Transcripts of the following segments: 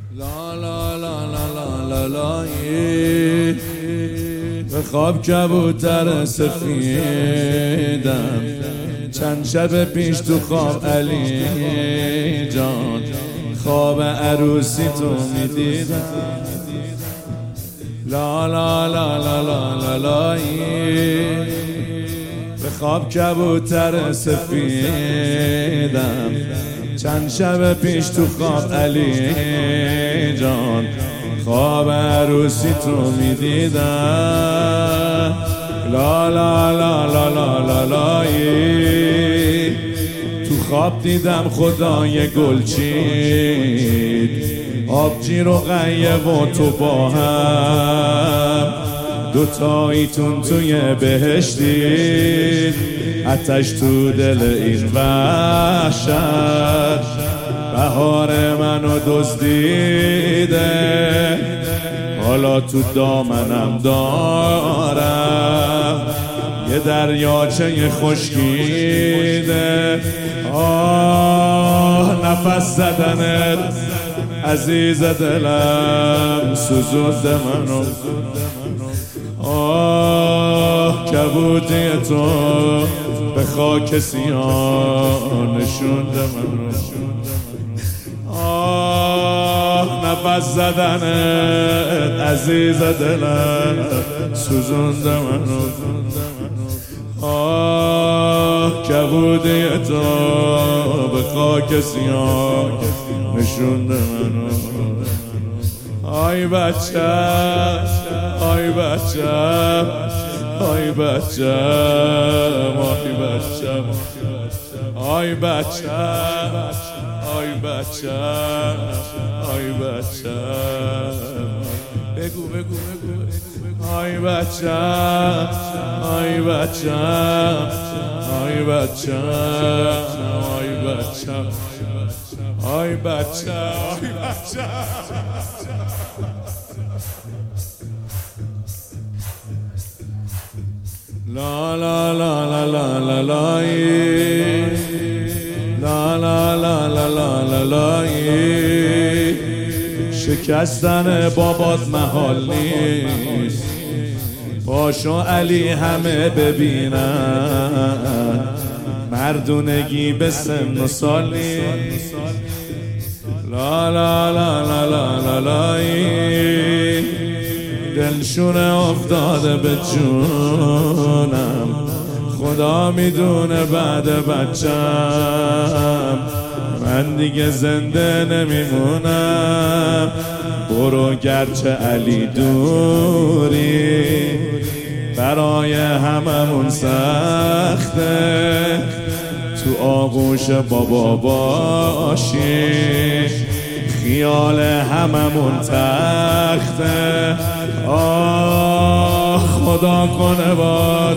لا لا لا لا لا لا لا به خواب کبوتر سفیدم چند شب پیش تو خواب علی جان خواب عروسی تو میدیدم. لا لا لا لا لا لا لا به خواب کبوتر سفیدم چند شب پیش تو خواب علی جان خواب عروسی تو میدیدم. لا لا لا لا لا لا لا تو خواب دیدم خدای گل چید آبجیر و غیه و تو با هم دوتاییتون توی بهشتید آتش تو دل این وحشت بهار منو دزدیده حالا تو دامنم دارم یه دریاچه خشکیده. آه نفس زدنت عزیز دلم سوزونده منو. آه کبودی تو به خاک سیاه نشونده منو. آه نفس زدنت عزیز دلم سوزونده منو. آه کبودی تو به خاک سیاه نشونده منو. آی بچه آی بچه آی بچه آی بچه آی بچه آی بچه آی بچه بگو بگو بگو آی بچه آی بچه آی بچه آی بچه آی بچه آی بچه لا لا لا لا لا لا لا لا لا لا لا لا لا لا شکستن بابات محال نیست باشو علی همه ببینن مردونگی به سن و سال نیست. لا لا لا لا لا لا لا دلشونه افتاده به جونم خدا میدونه بعد بچم من دیگه زنده نمیمونم. برو گرچه علی دوری برای هممون سخته تو آغوش بابا باشی خیال هممون تخته. آه خدا کنه باز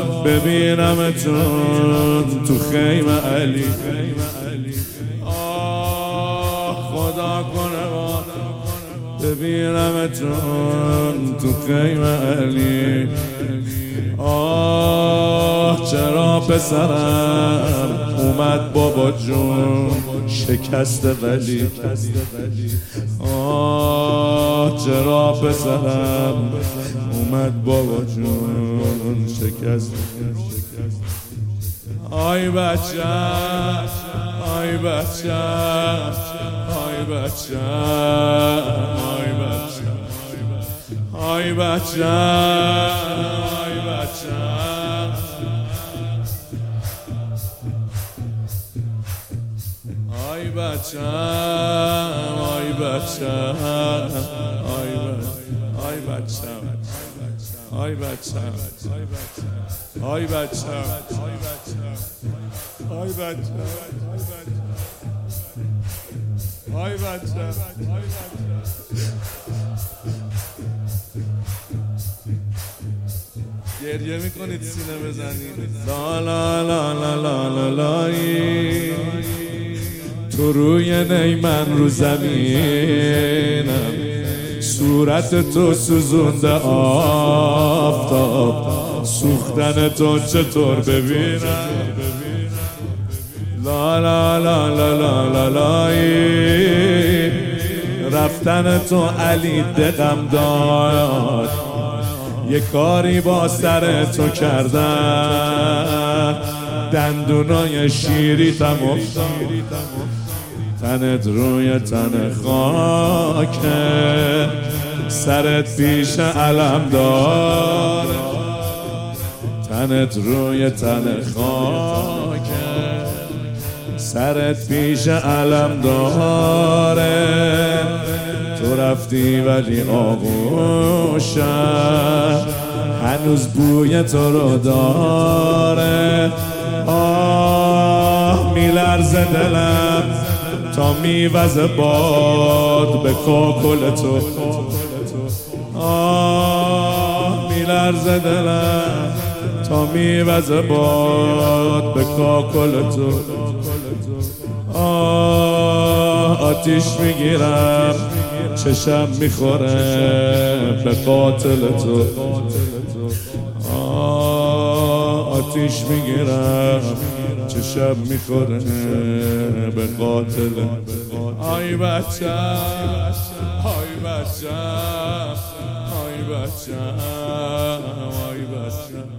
ببینمتون تو خیمه علی. آه خدا کنه باز ببینمتون تو خیمه علی. آه چرا پسرم اومد بابا جون شکسته ولی. آه چرا پسرم اومد بابا جون شکسته. آی بچه آی بچه آی بچه آی بچه آی بچه آی بچه آی بچه آی بچه آی بچه آی بچه آی بچه آی بچه آی بچه گریه میکنید سینه بزنید. لا لا لا لا لا لا لا تو روی نی من رو زمینم صورت تو سوزونده آفتاب سوختن تو چطور ببینم. لا لا لا لا لا لا لا رفتن تو علی دقم داد، یه کاری با سر تو کردن، دندونای شیریتم افتاد، تنت روی تن خاکه، سرت پیش علم داره، تنت روی تن خاکه، سرت پیش علم داره. تو رفتی ولی آغوشم هنوز بوی تو رو داره. آه میلرزه دلم تا میوزه باد به کاکل تو، آه میلرزه دلم تا میوزه باد به کاکل تو. آه آتیش میگیرم چشم میخوره به قاتل تو، آه آتیش میگیرم چشم میخوره به قاتل. آی بچم آی بچم آی بچم آی بچم.